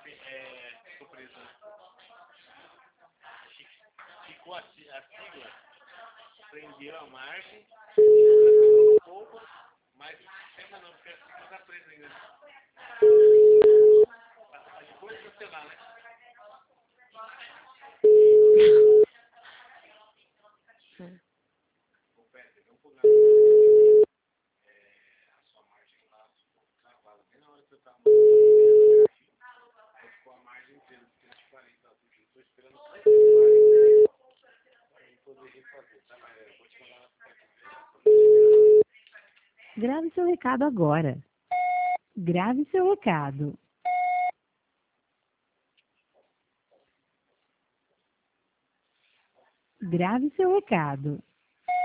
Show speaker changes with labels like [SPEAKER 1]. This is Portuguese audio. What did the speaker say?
[SPEAKER 1] Ficou preso, né? Ficou a sigla, prendeu a margem, um pouco, mas o sistema não, porque a sigla está presa ainda. Depois do celular, né? A sua margem lá travada bem na hora que eu estava ficou a margem inteira, 140, estou esperando o para poder refazer, tá? Mas eu vou te mandar na.
[SPEAKER 2] Grave seu recado agora. Grave seu recado. Grave seu recado.